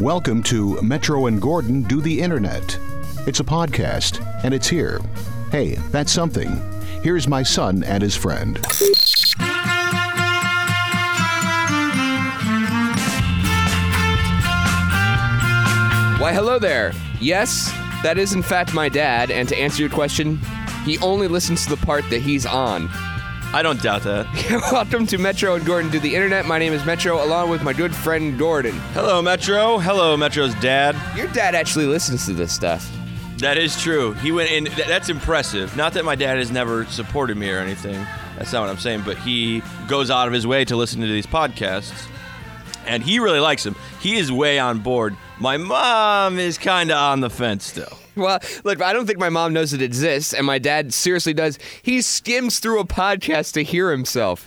Welcome to Metro and Gordon Do the Internet. It's a podcast, and it's here. Hey, that's something. Here's my son and his friend. Why, hello there. Yes, that is in fact my dad, and to answer your question, he only listens to the part that he's on. I don't doubt that. Welcome to Metro and Gordon Do the Internet. My name is Metro, along with my good friend Gordon. Hello, Metro. Hello, Metro's dad. Your dad actually listens to this stuff. That is true. He went in. That's impressive. Not that my dad has never supported me or anything. That's not what I'm saying. But he goes out of his way to listen to these podcasts. And he really likes them. He is way on board. My mom is kind of on the fence still. Well, look, I don't think my mom knows it exists, and my dad seriously does. He skims through a podcast to hear himself.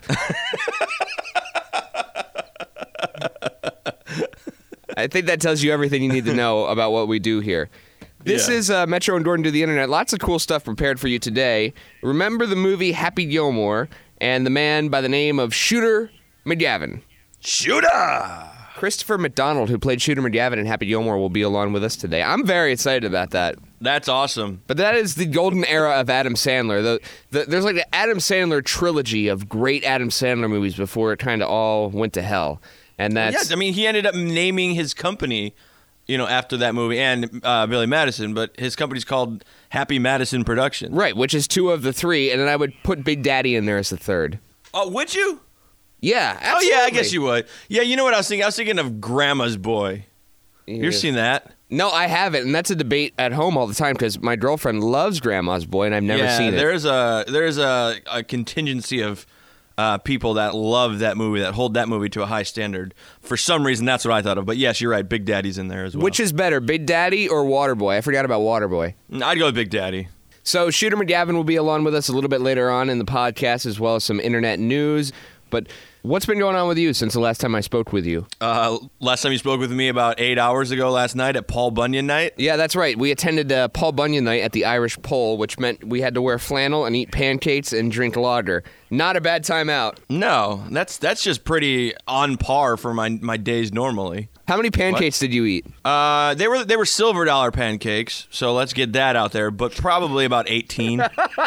I think that tells you everything you need to know about what we do here. This is Metro and Gordon Do the Internet. Lots of cool stuff prepared for you today. Remember the movie Happy Gilmore and the man by the name of Shooter McGavin. Shooter! Christopher McDonald, who played Shooter McGavin in Happy Gilmore, will be along with us today. I'm very excited about that. That's awesome. But that is the golden era of Adam Sandler. There's like the Adam Sandler trilogy of great Adam Sandler movies before it kind of all went to hell. And that's... Yes, I mean, he ended up naming his company, after that movie, and Billy Madison, but his company's called Happy Madison Productions. Right, which is two of the three, and then I would put Big Daddy in there as the third. Oh, would you? Yeah, absolutely. Oh, yeah, I guess you would. Yeah, you know what I was thinking? I was thinking of Grandma's Boy. You've seen that? No, I haven't, and that's a debate at home all the time because my girlfriend loves Grandma's Boy, and I've never seen it. There's a contingency of people that love that movie, that hold that movie to a high standard. For some reason, that's what I thought of. But yes, you're right. Big Daddy's in there as well. Which is better, Big Daddy or Waterboy? I forgot about Waterboy. I'd go with Big Daddy. So Shooter McGavin will be along with us a little bit later on in the podcast, as well as some internet news. But what's been going on with you since the last time I spoke with you? Last time you spoke with me about 8 hours ago last night at Paul Bunyan Night? Yeah, that's right. We attended Paul Bunyan Night at the Irish Pole, which meant we had to wear flannel and eat pancakes and drink lager. Not a bad time out. No, that's just pretty on par for my days normally. How many pancakes did you eat? They were silver dollar pancakes, so let's get that out there, but probably about 18.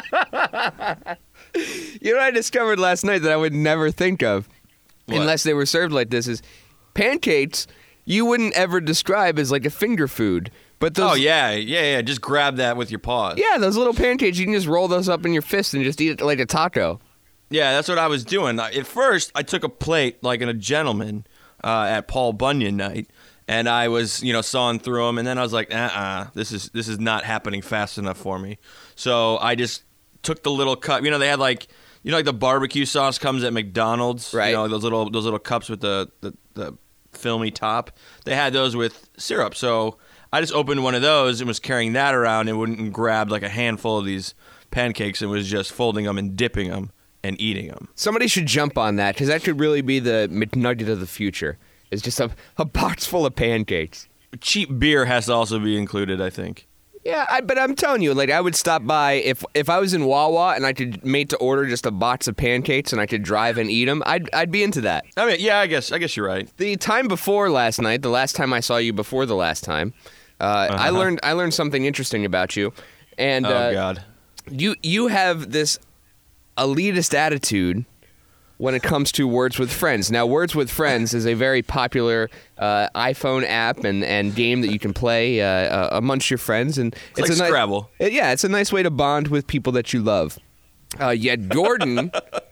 You know what I discovered last night that I would never think of, unless they were served like this, is pancakes you wouldn't ever describe as like a finger food. But those, oh, yeah. Just grab that with your paws. Yeah, those little pancakes, you can just roll those up in your fist and just eat it like a taco. Yeah, that's what I was doing. At first, I took a plate like in a gentleman at Paul Bunyan Night, and I was, sawing through them, and then I was like, this is not happening fast enough for me. So I just took the little cup. They had like the barbecue sauce comes at McDonald's, right? Those little cups with the filmy top. They had those with syrup. So I just opened one of those and was carrying that around and wouldn't grab like a handful of these pancakes and was just folding them and dipping them and eating them. Somebody should jump on that because that could really be the McNugget of the future. It's just a box full of pancakes. Cheap beer has to also be included, I think. Yeah, but I'm telling you, like I would stop by if I was in Wawa and I could made to order just a box of pancakes and I could drive and eat them. I'd be into that. I mean, yeah, I guess you're right. The time before last night, the last time I saw you before the last time, I learned something interesting about you. And oh God, you have this elitist attitude when it comes to Words with Friends. Now, Words with Friends is a very popular iPhone app and game that you can play amongst your friends. And it's like Scrabble. It's a nice way to bond with people that you love. Yet Gordon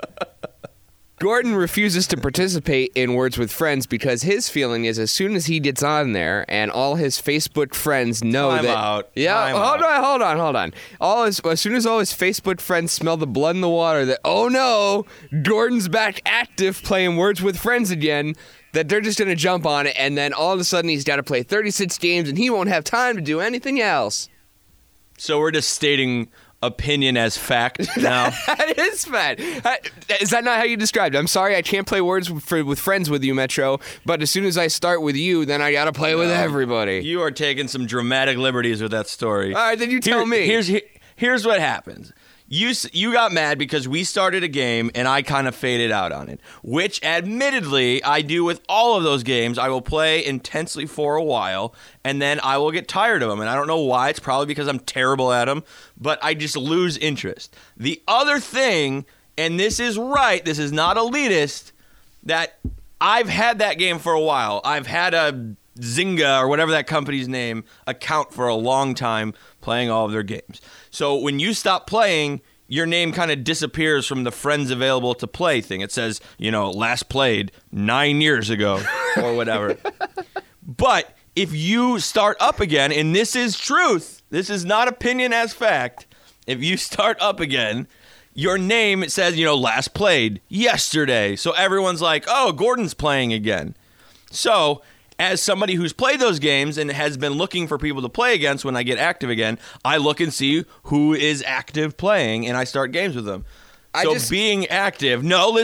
refuses to participate in Words with Friends because his feeling is as soon as he gets on there and all his Facebook friends know Time out. Yeah, hold on. As soon as all his Facebook friends smell the blood in the water that, oh no, Gordon's back active playing Words with Friends again, that they're just going to jump on it, and then all of a sudden he's got to play 36 games and he won't have time to do anything else. So we're just stating opinion as fact now. That is fact. Is that not how you described it? I'm sorry, I can't play Words with Friends with you, Metro, but as soon as I start with you, then I gotta play with everybody. You are taking some dramatic liberties with that story. All right, then you tell me. Here's what happens. You got mad because we started a game and I kind of faded out on it, which admittedly I do with all of those games. I will play intensely for a while and then I will get tired of them. And I don't know why. It's probably because I'm terrible at them, but I just lose interest. The other thing, and this is right, this is not elitist, that I've had that game for a while. I've had a Zynga or whatever that company's name account for a long time playing all of their games. So when you stop playing, your name kind of disappears from the friends available to play thing. It says, last played 9 years ago or whatever. But if you start up again, and this is truth, this is not opinion as fact, if you start up again, your name, it says, last played yesterday. So everyone's like, oh, Gordon's playing again. So as somebody who's played those games and has been looking for people to play against when I get active again, I look and see who is active playing, and I start games with them. Being active,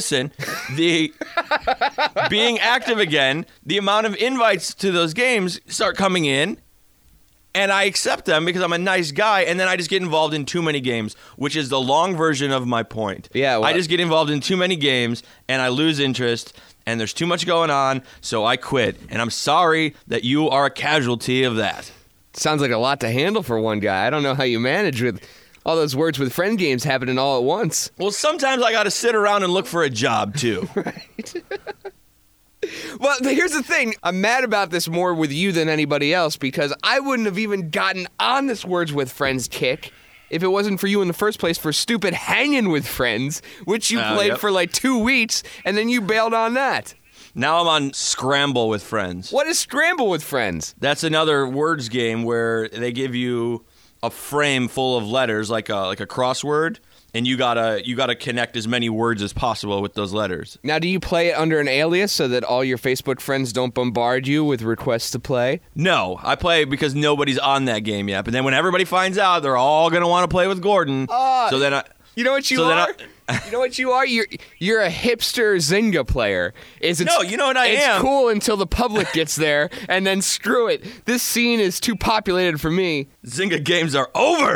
being active again, the amount of invites to those games start coming in, and I accept them because I'm a nice guy, and then I just get involved in too many games, which is the long version of my point. Yeah, well, I just get involved in too many games, and I lose interest, and there's too much going on, so I quit. And I'm sorry that you are a casualty of that. Sounds like a lot to handle for one guy. I don't know how you manage with all those words with friend games happening all at once. Well, sometimes I got to sit around and look for a job, too. Right. Well, here's the thing. I'm mad about this more with you than anybody else because I wouldn't have even gotten on this Words with Friends kick if it wasn't for you in the first place for stupid Hanging with Friends, which you played for like 2 weeks, and then you bailed on that. Now I'm on Scramble with Friends. What is Scramble with Friends? That's another words game where they give you a frame full of letters, like a crossword, and you gotta connect as many words as possible with those letters. Now, do you play it under an alias so that all your Facebook friends don't bombard you with requests to play? No, I play because nobody's on that game yet. But then when everybody finds out, they're all gonna want to play with Gordon. So then I. You know what you are? You know what you are? You're a hipster Zynga player. No, you know what I am? It's cool until the public gets there, and then screw it. This scene is too populated for me. Zynga games are over!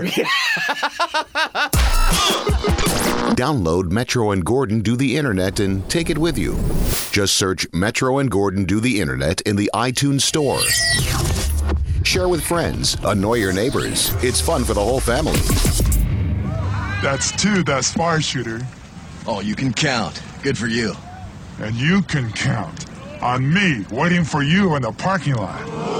Download Metro and Gordon Do the Internet and take it with you. Just search Metro and Gordon Do the Internet in the iTunes Store. Share with friends. Annoy your neighbors. It's fun for the whole family. That's 2 thus far, Shooter. Oh, you can count. Good for you. And you can count on me waiting for you in the parking lot.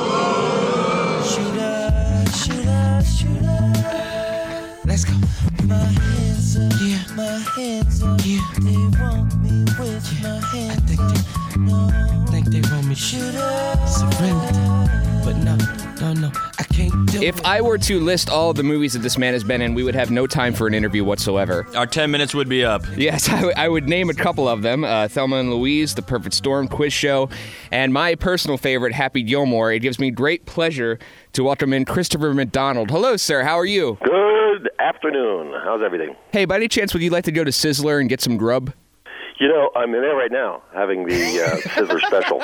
Shooter, shooter, shooter. Let's go. My hands up, yeah. My hands up, yeah. They want me with my hands up. I think they want me shooter. Surrender, but no. I can't do If I were to list all of the movies that this man has been in, we would have no time for an interview whatsoever. Our 10 minutes would be up. Yes, I would name a couple of them. Thelma and Louise, The Perfect Storm, Quiz Show, and my personal favorite, Happy Gilmore. It gives me great pleasure to welcome in Christopher McDonald. Hello, sir. How are you? Good afternoon. How's everything? Hey, by any chance, would you like to go to Sizzler and get some grub? I'm in there right now, having the Sizzler special.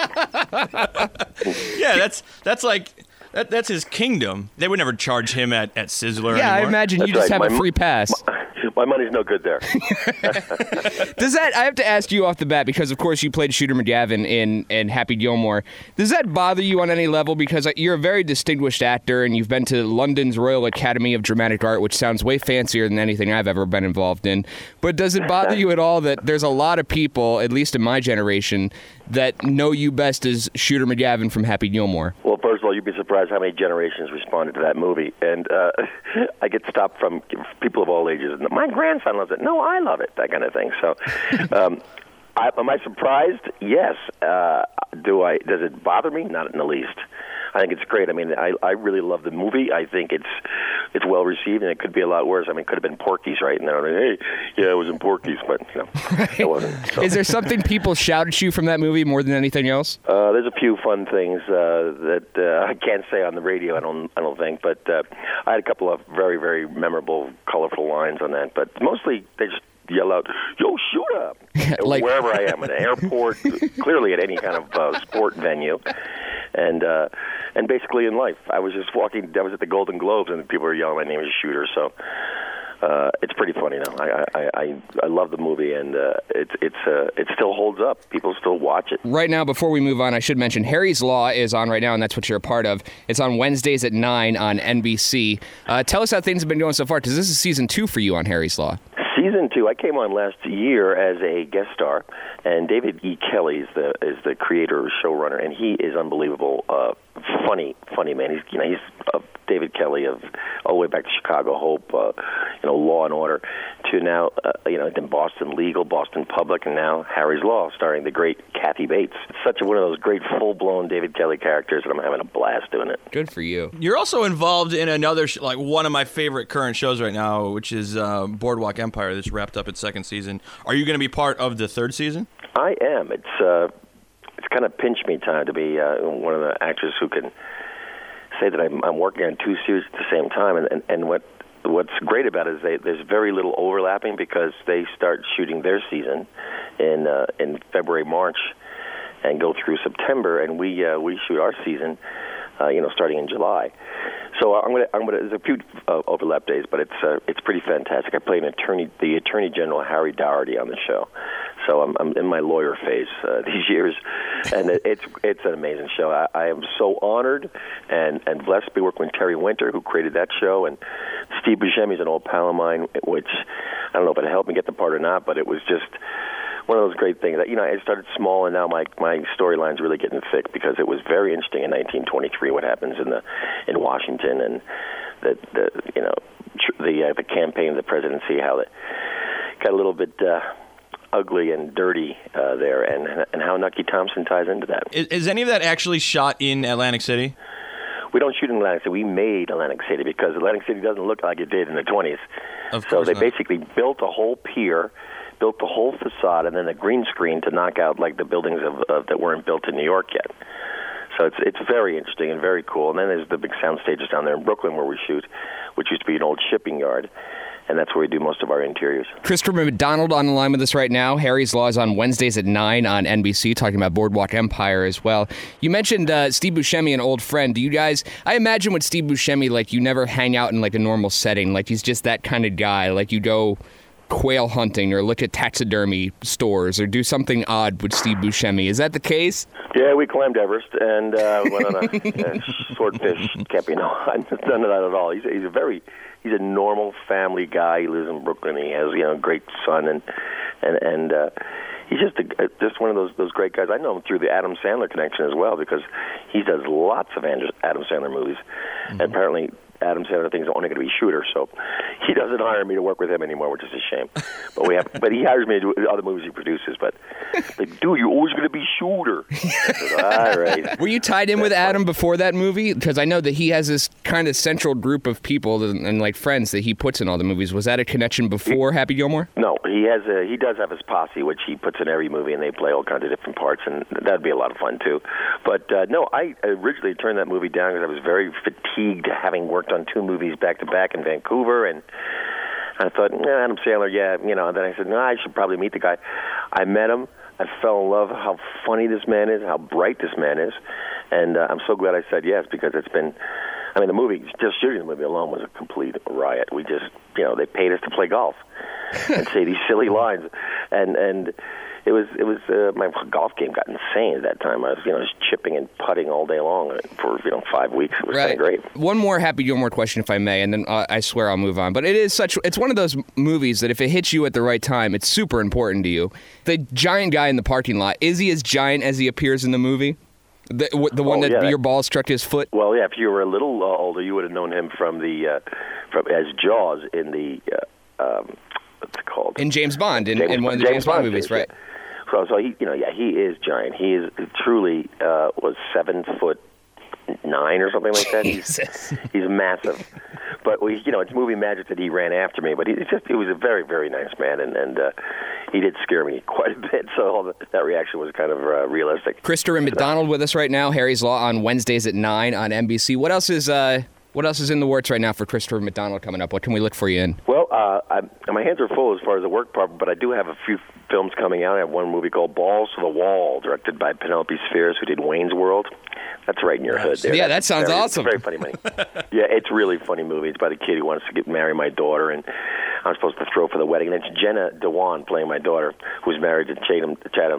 Yeah, that's like... That's his kingdom. They would never charge him at Sizzler Yeah, anymore. I imagine you just have a free pass. My money's no good there. Does that? I have to ask you off the bat because, of course, you played Shooter McGavin in Happy Gilmore. Does that bother you on any level? Because you're a very distinguished actor, and you've been to London's Royal Academy of Dramatic Art, which sounds way fancier than anything I've ever been involved in. But does it bother you at all that there's a lot of people, at least in my generation, that know you best as Shooter McGavin from Happy Gilmore? Well, first of all, you'd be surprised how many generations responded to that movie. And I get stopped from people of all ages. My grandson loves it. No, I love it, that kind of thing. So am I surprised? Yes. Does it bother me? Not in the least. I think it's great. I mean, I really love the movie. I think it's well received, and it could be a lot worse. I mean, it could have been Porky's, right? And they're like, hey, yeah, it was in Porky's, but it wasn't. So. Is there something people shout at you from that movie more than anything else? There's a few fun things that I can't say on the radio. I don't think, but I had a couple of very, very memorable, colorful lines on that. But mostly they just yell out, "Yo, Shooter!" Like wherever I am, at an airport, clearly at any kind of sport venue. And basically in life, I was just walking. I was at the Golden Globes, and people were yelling my name is Shooter. So It's pretty funny now. I love the movie, and it still holds up. People still watch it. Right now, before we move on, I should mention Harry's Law is on right now, and that's what you're a part of. It's on Wednesdays at 9 on NBC. Tell us how things have been going so far, because this is season 2 for you on Harry's Law. Season 2, I came on last year as a guest star, and David E. Kelly is the creator, showrunner, and he is unbelievable. Funny man. He's David Kelly of all the way back to Chicago Hope, Law and Order, to now then Boston Legal, Boston Public, and now Harry's Law, starring the great Kathy Bates. It's such one of those great full-blown David Kelly characters, and I'm having a blast doing it. Good for you. You're also involved in another, one of my favorite current shows right now, which is Boardwalk Empire. That's wrapped up its second season. Are you going to be part of the third season? I am. It's kind of pinch me time to be one of the actors who can say that I'm working on 2 series at the same time. And what's great about it is there's very little overlapping, because they start shooting their season in February, March, and go through September, and we shoot our season, starting in July. So I'm gonna. There's a few overlap days, but it's pretty fantastic. I play the Attorney General Harry Doherty on the show, so I'm in my lawyer phase these years, and it's an amazing show. I am so honored and blessed to be working with Terry Winter, who created that show, and Steve Buscemi's an old pal of mine, which I don't know if it helped me get the part or not, but it was just one of those great things that, I started small, and now my storyline's really getting thick, because it was very interesting in 1923 what happens in Washington, and the campaign of the presidency, how it got a little bit ugly and dirty there, and how Nucky Thompson ties into that. Is any of that actually shot in Atlantic City? We don't shoot in Atlantic City. We made Atlantic City, because Atlantic City doesn't look like it did in the 20s. Of course so they not. basically built a whole pier, built the whole facade, and then a green screen to knock out the buildings that weren't built in New York yet. So it's very interesting and very cool. And then there's the big sound stages down there in Brooklyn where we shoot, which used to be an old shipping yard. And that's where we do most of our interiors. Christopher McDonald on the line with us right now. Harry's Law is on Wednesdays at 9 on NBC, talking about Boardwalk Empire as well. You mentioned Steve Buscemi, an old friend. Do you guys, I imagine with Steve Buscemi, you never hang out in a normal setting. He's just that kind of guy. You go quail hunting or look at taxidermy stores or do something odd with Steve Buscemi. Is that the case? Yeah, we climbed Everest and went on a swordfish camping. No, none of that at all. He's a normal family guy. He lives in Brooklyn. He has a great son, and he's just one of those great guys. I know him through the Adam Sandler connection as well, because he does lots of Adam Sandler movies, and apparently Adam Sandler thinks I'm only going to be Shooter, so he doesn't hire me to work with him anymore, which is a shame. But he hires me to do other movies he produces. But dude, you're always going to be Shooter. Said, all right. Were you tied in with Adam before that movie? Because I know that he has this kind of central group of people and friends that he puts in all the movies. Was that a connection before Happy Gilmore? No, he does have his posse, which he puts in every movie, and they play all kinds of different parts, and that'd be a lot of fun too. But no, I originally turned that movie down because I was very fatigued having worked on 2 movies back-to-back in Vancouver, and I thought, Adam Sandler, yeah, and then I said, no, I should probably meet the guy. I met him. I fell in love how funny this man is, how bright this man is, and I'm so glad I said yes, because it's been, the movie, just shooting the movie alone was a complete riot. We just, they paid us to play golf and say these silly lines, and it was my golf game got insane at that time. I was chipping and putting all day long for 5 weeks. It was kind of great. One more Happy Gilmore question, if I may, and then I swear I'll move on. But it's one of those movies that if it hits you at the right time, it's super important to you. The giant guy in the parking lot, is he as giant as he appears in the movie? The one that your ball struck his foot? Well, yeah. If you were a little older, you would have known him from as Jaws in the what's it called? In James Bond, in one of the James Bond movies, right? So he, he is giant. He is truly was 7'9" or something like that. He's massive. But it's movie magic that he ran after me. But he was a very, very nice man, and he did scare me quite a bit. So that reaction was kind of realistic. Christopher McDonald with us right now. Harry's Law on Wednesdays at 9 on NBC. What else is What else is in the works right now for Christopher McDonald coming up? What can we look for you in? Well, my hands are full as far as the work part, but I do have a few films coming out. I have one movie called Balls to the Wall, directed by Penelope Spheres, who did Wayne's World. That's right in your hood there. Yeah, that sounds awesome. It's very funny movie. Yeah, it's a really funny movie. It's about a kid who wants to marry my daughter, and I'm supposed to throw for the wedding. And it's Jenna Dewan playing my daughter, who's married to Channing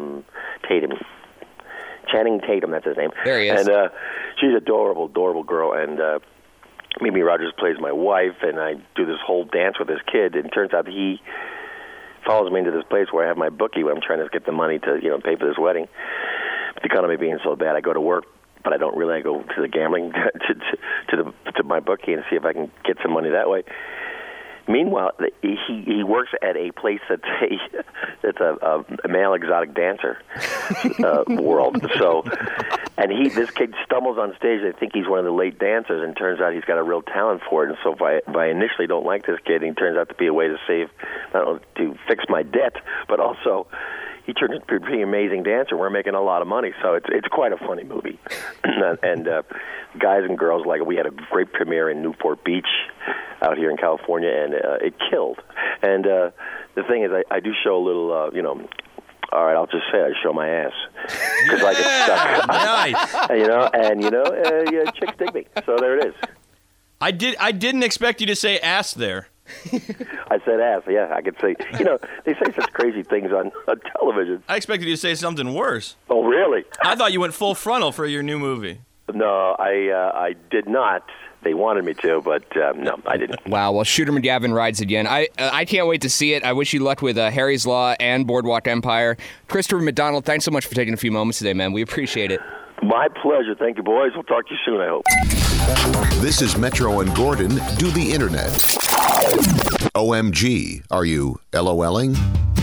Tatum, that's his name. There he is. And she's an adorable, adorable girl. And Mimi Rogers plays my wife, and I do this whole dance with this kid. And it turns out he follows me into this place where I have my bookie when I'm trying to get the money to pay for this wedding. But the economy being so bad, I go to work, but I don't really. I go to the gambling to my bookie and see if I can get some money that way. Meanwhile, he works at a place that's a male exotic dancer world. So, and this kid stumbles on stage. They think he's one of the late dancers, and turns out he's got a real talent for it. And so, if I initially don't like this kid, he turns out to be a way to save, not only to fix my debt, but also he turns into a pretty amazing dancer. We're making a lot of money, so it's quite a funny movie. And guys and girls like it. We had a great premiere in Newport Beach out here in California, and it killed. And the thing is, I do show a little, all right, I'll just say I show my ass. Because I get stuck. Nice. And, chicks dig me. So there it is. I didn't expect you to say ass there. I said ass, yeah. I could say, they say such crazy things on television. I expected you to say something worse. Oh, really? I thought you went full frontal for your new movie. No, I did not. They wanted me to, but no, I didn't. Wow, well, Shooter McGavin rides again. I can't wait to see it. I wish you luck with Harry's Law and Boardwalk Empire. Christopher McDonald, thanks so much for taking a few moments today, man. We appreciate it. My pleasure. Thank you, boys. We'll talk to you soon, I hope. This is Metro and Gordon Do the Internet. OMG, are you LOLing?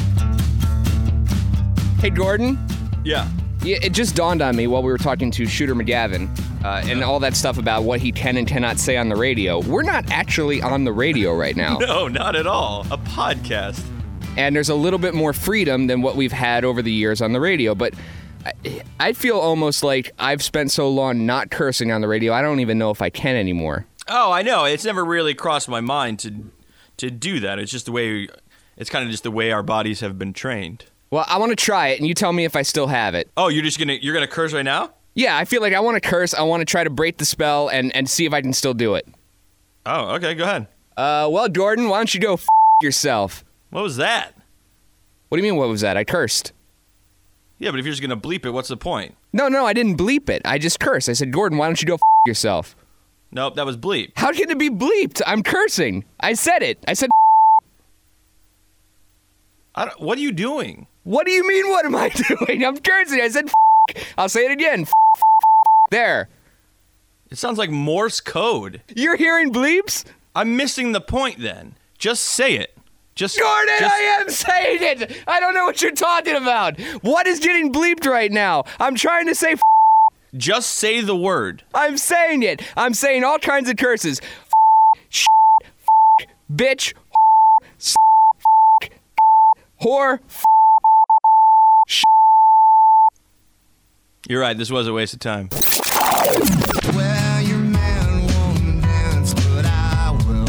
Hey, Gordon. Yeah. Yeah, it just dawned on me while we were talking to Shooter McGavin and all that stuff about what he can and cannot say on the radio. We're not actually on the radio right now. No, not at all. A podcast. And there's a little bit more freedom than what we've had over the years on the radio. But I feel almost like I've spent so long not cursing on the radio, I don't even know if I can anymore. Oh, I know. It's never really crossed my mind to do that. It's just the way. It's kind of just the way our bodies have been trained. Well, I want to try it, and you tell me if I still have it. Oh, you're gonna curse right now? Yeah, I feel like I want to curse. I want to try to break the spell and see if I can still do it. Oh, okay, go ahead. Well, Gordon, why don't you go yourself? What was that? What do you mean, what was that? I cursed. Yeah, but if you're just gonna bleep it, what's the point? No, I didn't bleep it. I just cursed. I said, Gordon, why don't you go yourself? Nope, that was bleep. How can it be bleeped? I'm cursing. I said it. I said. What are you doing? What do you mean, what am I doing? I'm cursing. I said I'll say it again. There. It sounds like Morse code. You're hearing bleeps? I'm missing the point then. Just say it. Gordon, I am saying it. I don't know what you're talking about. What is getting bleeped right now? I'm trying to say Just say the word. I'm saying it. I'm saying all kinds of curses. Bitch. Whore. You're right. This was a waste of time. Well, your man won't dance, but I will.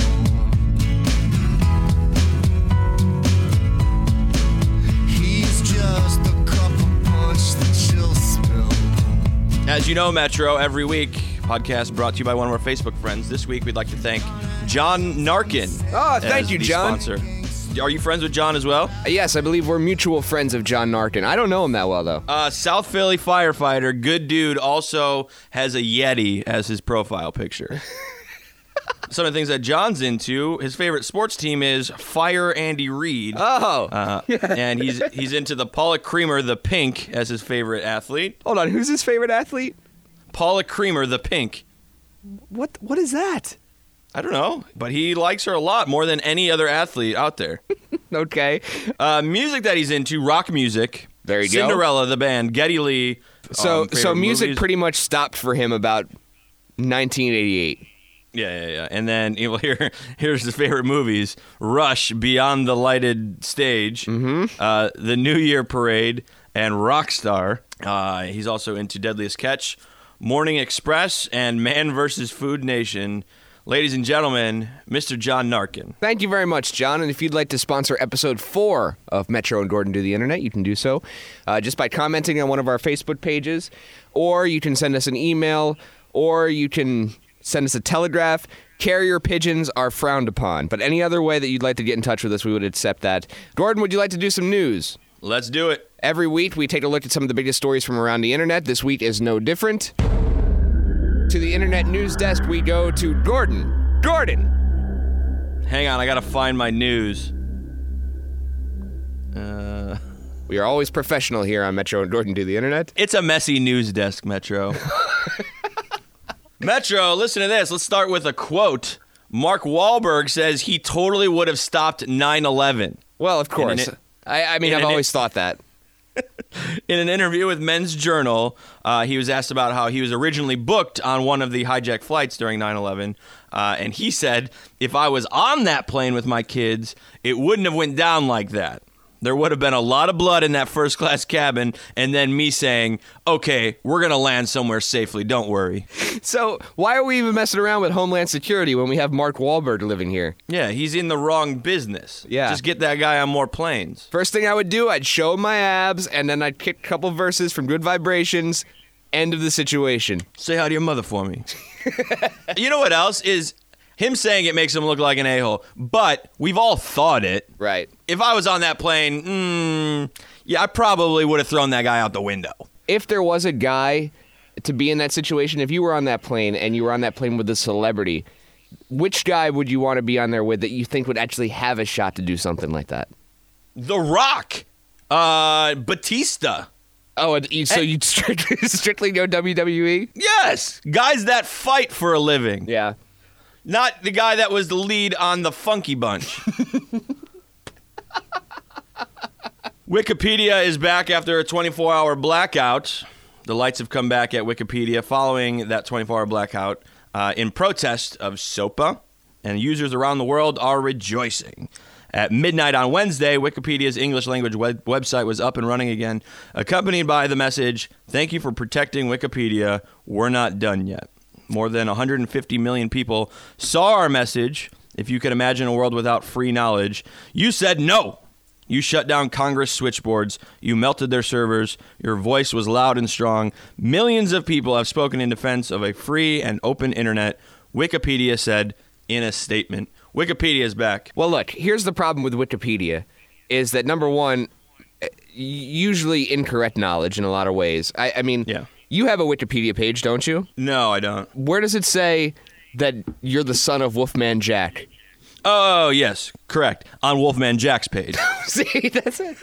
He's just a cup of punch that you'll spill. As you know, Metro, every week, podcast brought to you by one of our Facebook friends. This week, we'd like to thank John Narkin. Oh, thank you, the John. Sponsor. Are you friends with John as well? Yes, I believe we're mutual friends of John Narkin. I don't know him that well, though. South Philly firefighter, good dude, also has a Yeti as his profile picture. Some of the things that John's into, his favorite sports team is Fire Andy Reid. Oh. And he's into the Paula Creamer, the Pink, as his favorite athlete. Hold on, who's his favorite athlete? Paula Creamer, the Pink. What is that? I don't know, but he likes her a lot, more than any other athlete out there. Okay. Music that he's into, rock music. There you go. Cinderella, the band, Geddy Lee. So music movies. pretty much stopped for him about 1988. Yeah. And then here's his favorite movies: Rush, Beyond the Lighted Stage, The New Year Parade, and Rockstar. He's also into Deadliest Catch, Morning Express, and Man vs. Food Nation. Ladies and gentlemen, Mr. John Narkin. Thank you very much, John. And if you'd like to sponsor episode 4 of Metro and Gordon Do the Internet, you can do so just by commenting on one of our Facebook pages, or you can send us an email, or you can send us a telegraph. Carrier pigeons are frowned upon, but any other way that you'd like to get in touch with us, we would accept that. Gordon, would you like to do some news? Let's do it. Every week, we take a look at some of the biggest stories from around the internet. This week is no different. To the internet news desk, we go to Gordon. Gordon! Hang on, I gotta find my news. We are always professional here on Metro and Gordon Do the Internet. It's a messy news desk, Metro. Metro, listen to this. Let's start with a quote. Mark Wahlberg says he totally would have stopped 9/11. Well, of course. I've always thought that. In an interview with Men's Journal, he was asked about how he was originally booked on one of the hijacked flights during 9/11, and he said, if I was on that plane with my kids, it wouldn't have went down like that. There would have been a lot of blood in that first-class cabin, and then me saying, okay, we're going to land somewhere safely, don't worry. So why are we even messing around with Homeland Security when we have Mark Wahlberg living here? Yeah, he's in the wrong business. Yeah. Just get that guy on more planes. First thing I would do, I'd show him my abs, and then I'd kick a couple verses from Good Vibrations. End of the situation. Say hi to your mother for me. You know what else is... Him saying it makes him look like an a-hole, but we've all thought it. Right. If I was on that plane, I probably would have thrown that guy out the window. If there was a guy to be in that situation, if you were on that plane and you were on that plane with a celebrity, which guy would you want to be on there with that you think would actually have a shot to do something like that? The Rock. Batista. Oh, so you'd strictly go WWE? Yes. Guys that fight for a living. Yeah. Not the guy that was the lead on the Funky Bunch. Wikipedia is back after a 24-hour blackout. The lights have come back at Wikipedia following that 24-hour blackout in protest of SOPA, and users around the world are rejoicing. At midnight on Wednesday, Wikipedia's English language website was up and running again, accompanied by the message, "Thank you for protecting Wikipedia. We're not done yet." More than 150 million people saw our message. If you could imagine a world without free knowledge, you said no. You shut down Congress switchboards. You melted their servers. Your voice was loud and strong. Millions of people have spoken in defense of a free and open internet, Wikipedia said in a statement. Wikipedia is back. Well, look, here's the problem with Wikipedia, is that, number one, usually incorrect knowledge in a lot of ways. I mean... Yeah. You have a Wikipedia page, don't you? No, I don't. Where does it say that you're the son of Wolfman Jack? Oh, yes, correct. On Wolfman Jack's page. See, that's it.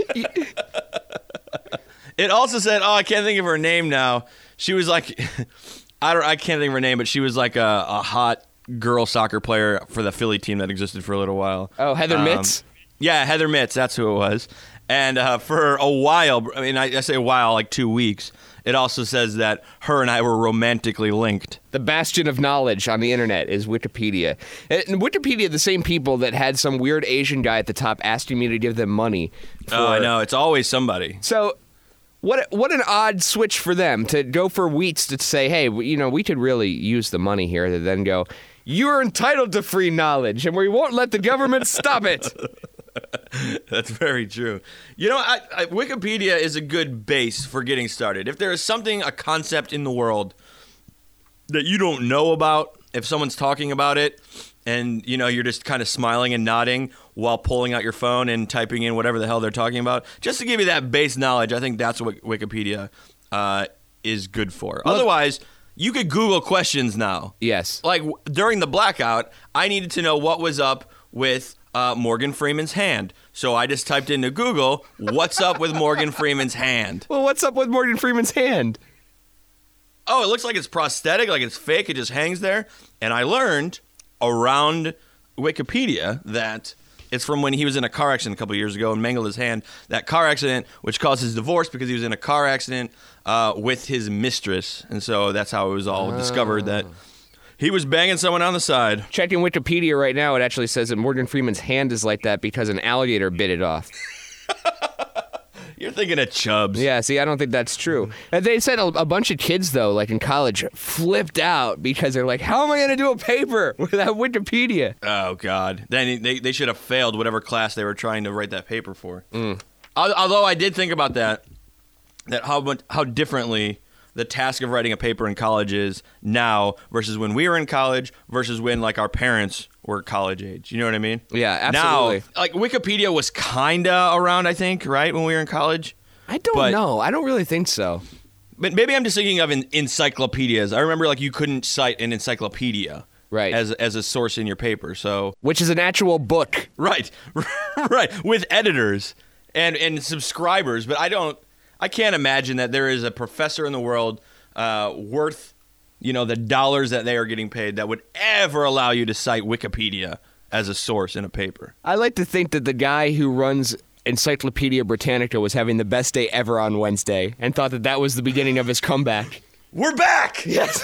It also said, I can't think of her name now. She was like, I can't think of her name, but she was like a hot girl soccer player for the Philly team that existed for a little while. Oh, Heather Mitz? Yeah, Heather Mitz, that's who it was. And for a while, I mean, I say a while, like 2 weeks, it also says that her and I were romantically linked. The bastion of knowledge on the internet is Wikipedia. And Wikipedia, the same people that had some weird Asian guy at the top asking me to give them money. Oh, I know. It's always somebody. So what an odd switch for them to go for Wheats to say, hey, we could really use the money here, to then go, you're entitled to free knowledge, and we won't let the government stop it. That's very true. You know, Wikipedia is a good base for getting started. If there is a concept in the world that you don't know about, if someone's talking about it, and you're just kind of smiling and nodding while pulling out your phone and typing in whatever the hell they're talking about, just to give you that base knowledge, I think that's what Wikipedia is good for. Well, otherwise, you could Google questions now. Yes. Like during the blackout, I needed to know what was up with Morgan Freeman's hand. So I just typed into Google, what's up with Morgan Freeman's hand? Well, what's up with Morgan Freeman's hand? Oh, it looks like it's prosthetic, like it's fake. It just hangs there. And I learned around Wikipedia that it's from when he was in a car accident a couple of years ago and mangled his hand. That car accident, which caused his divorce because he was in a car accident with his mistress. And so that's how it was all discovered that he was banging someone on the side. Checking Wikipedia right now, it actually says that Morgan Freeman's hand is like that because an alligator bit it off. You're thinking of Chubbs. Yeah, see, I don't think that's true. And they said a bunch of kids, though, like in college, flipped out because they're like, how am I going to do a paper without Wikipedia? Oh, God. Then they should have failed whatever class they were trying to write that paper for. Although I did think about that how differently the task of writing a paper in college is now versus when we were in college versus when, like, our parents were college age. You know what I mean? Yeah, absolutely. Now, like, Wikipedia was kind of around, I think, right, when we were in college? I don't know. I don't really think so. But maybe I'm just thinking of encyclopedias. I remember, like, you couldn't cite an encyclopedia as a source in your paper. So, which is an actual book. Right. Right. With editors and subscribers. But I can't imagine that there is a professor in the world worth, the dollars that they are getting paid that would ever allow you to cite Wikipedia as a source in a paper. I like to think that the guy who runs Encyclopedia Britannica was having the best day ever on Wednesday and thought that was the beginning of his comeback. We're back! Yes.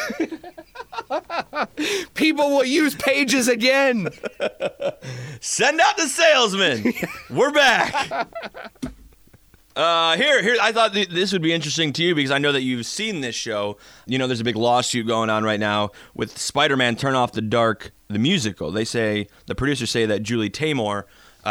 People will use pages again. Send out the salesman. We're back. Here. I thought this would be interesting to you because I know that you've seen this show. There's a big lawsuit going on right now with Spider-Man: Turn Off the Dark, the musical. The producers say that Julie Taymor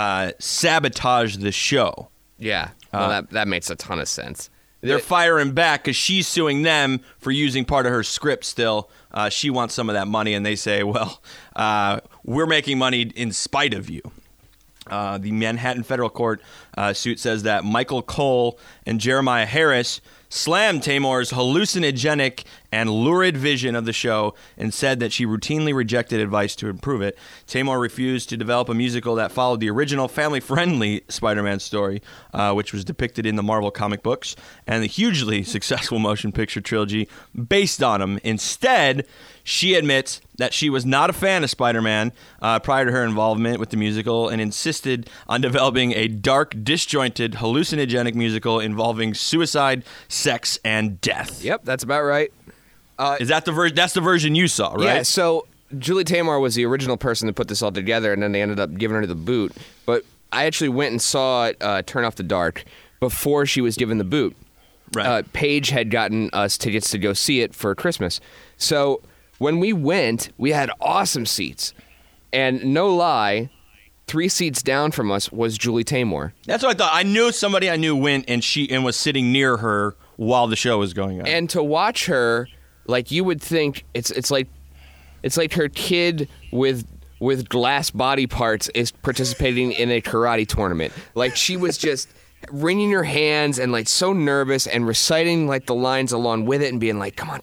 sabotaged the show. Yeah, well, that makes a ton of sense. They're firing back because she's suing them for using part of her script still. She wants some of that money, and they say, well, we're making money in spite of you. The Manhattan Federal Court suit says that Michael Cole and Jeremiah Harris slammed Taymor's hallucinogenic and lurid vision of the show and said that she routinely rejected advice to improve it. Taymor refused to develop a musical that followed the original family-friendly Spider-Man story, which was depicted in the Marvel comic books, and the hugely successful motion picture trilogy based on them. Instead, she admits that she was not a fan of Spider-Man prior to her involvement with the musical and insisted on developing a dark, disjointed, hallucinogenic musical involving suicide, sex, and death. Yep, that's about right. Is that that's the version you saw, right? Yeah, so Julie Taymor was the original person that put this all together, and then they ended up giving her the boot. But I actually went and saw Turn Off the Dark before she was given the boot. Right. Paige had gotten us tickets to go see it for Christmas. So when we went, we had awesome seats. And no lie, 3 seats down from us was Julie Taymor. That's what I thought. I knew somebody I knew went and was sitting near her while the show was going on. And to watch her, like, you would think it's like her kid with glass body parts is participating in a karate tournament. Like, she was just wringing her hands and, like, so nervous and reciting, like, the lines along with it and being like, come on.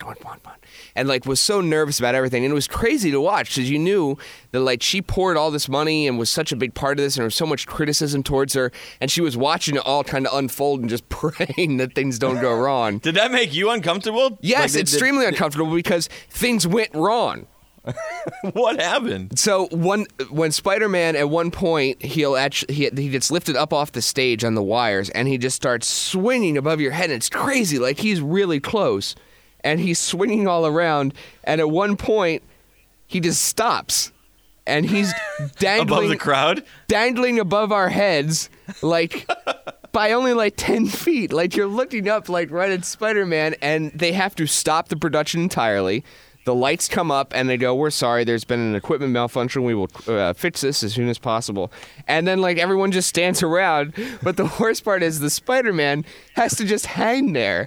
And, like, was so nervous about everything. And it was crazy to watch because you knew that, like, she poured all this money and was such a big part of this and there was so much criticism towards her. And she was watching it all kind of unfold and just praying that things don't go wrong. Did that make you uncomfortable? Yes, extremely uncomfortable because things went wrong. What happened? So when Spider-Man at one point he gets lifted up off the stage on the wires and he just starts swinging above your head and it's crazy, like he's really close and he's swinging all around and at one point he just stops and he's dangling above the crowd, dangling above our heads like by only like 10 feet. Like you're looking up like right at Spider-Man and they have to stop the production entirely. The lights come up and they go, we're sorry, there's been an equipment malfunction. We will fix this as soon as possible. And then, like, everyone just stands around. But the worst part is the Spider-Man has to just hang there.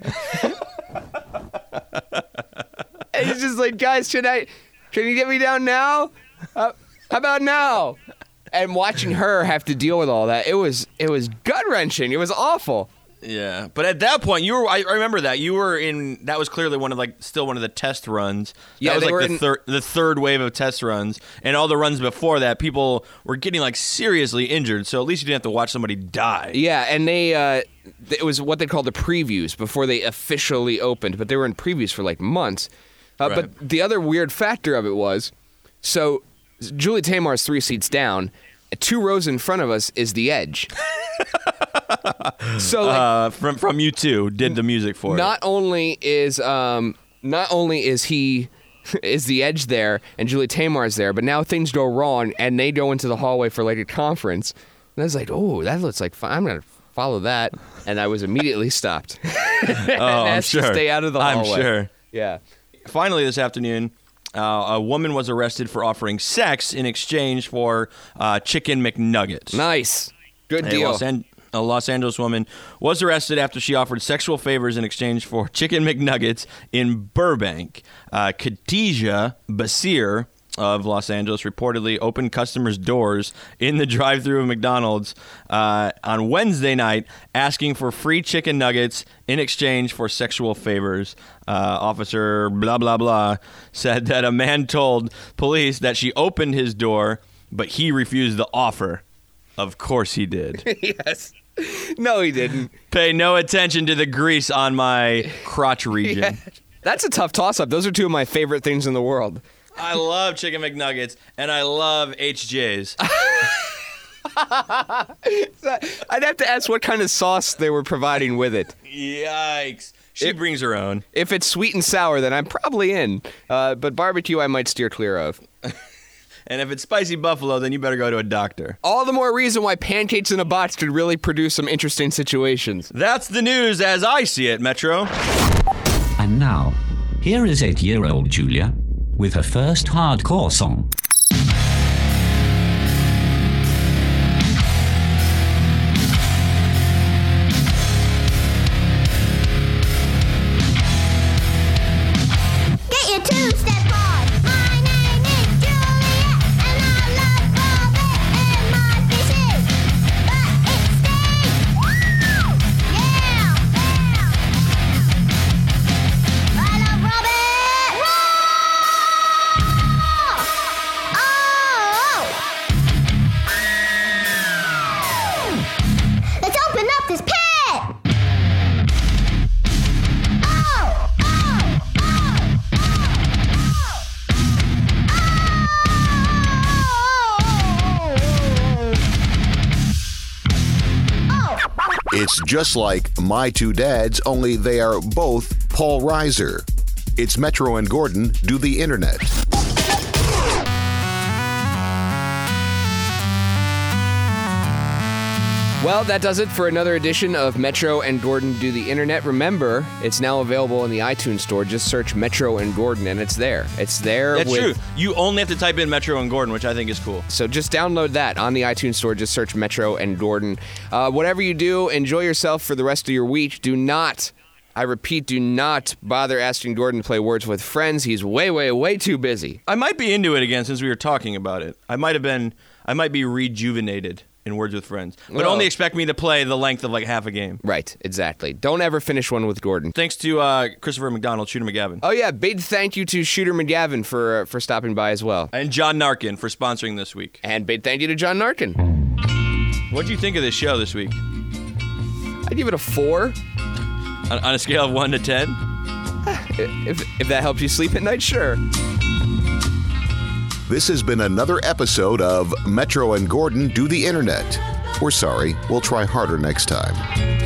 And he's just like, guys, can you get me down now? How about now? And watching her have to deal with all that, it was gut-wrenching. It was awful. Yeah, but at that point, I remember that you were in. That was clearly still one of the test runs. Yeah, that was like the third wave of test runs, and all the runs before that, people were getting like seriously injured. So at least you didn't have to watch somebody die. Yeah, and it was what they called the previews before they officially opened, but they were in previews for like months. Right. But the other weird factor of it was, so Julie Taymor's 3 seats down, 2 rows in front of us is the Edge. So like, from U2 did the music for not it. Only is he is the Edge there and Julie Taymor's there, but now things go wrong and they go into the hallway for like a conference. And I was like, oh, that looks like fun. I'm gonna follow that, and I was immediately stopped. Oh, I'm asked sure. to stay out of the hallway. I'm sure. Yeah. Finally, this afternoon, a woman was arrested for offering sex in exchange for chicken McNuggets. Nice. Good deal. A Los Angeles woman was arrested after she offered sexual favors in exchange for chicken McNuggets in Burbank. Khadijah Basir of Los Angeles reportedly opened customers' doors in the drive-thru of McDonald's on Wednesday night, asking for free chicken nuggets in exchange for sexual favors. Officer blah, blah, blah said that a man told police that she opened his door, but he refused the offer. Of course he did. Yes. No, he didn't. Pay no attention to the grease on my crotch region. Yeah. That's a tough toss-up. Those are two of my favorite things in the world. I love chicken McNuggets, and I love HJs. I'd have to ask what kind of sauce they were providing with it. Yikes. She brings her own. If it's sweet and sour, then I'm probably in. But barbecue, I might steer clear of. And if it's spicy buffalo, then you better go to a doctor. All the more reason why pancakes in a box could really produce some interesting situations. That's the news as I see it, Metro. And now, here is 8-year-old Julia with her first hardcore song. Get your two-step on. My name is Juliet, and I love Robert and my fishes. But it stinks. Yeah. I love Robert. Oh. Let's open up this pit. It's just like My Two Dads, only they are both Paul Reiser. It's Metro and Gordon Do the Internet. Well, that does it for another edition of Metro and Gordon Do the Internet. Remember, it's now available in the iTunes store. Just search Metro and Gordon, and it's there. It's there. That's true. You only have to type in Metro and Gordon, which I think is cool. So just download that on the iTunes store. Just search Metro and Gordon. Whatever you do, enjoy yourself for the rest of your week. Do not, I repeat, do not bother asking Gordon to play Words with Friends. He's way, way, way too busy. I might be into it again since we were talking about it. I might be rejuvenated in Words with Friends. But only expect me to play the length of like half a game. Right, exactly. Don't ever finish one with Gordon. Thanks to Christopher McDonald, Shooter McGavin. Oh, yeah, big thank you to Shooter McGavin for stopping by as well. And John Narkin for sponsoring this week. And big thank you to John Narkin. What do you think of this show this week? I'd give it a 4. On a scale of 1 to 10? If that helps you sleep at night, sure. This has been another episode of Metro and Gordon Do the Internet. We're sorry, we'll try harder next time.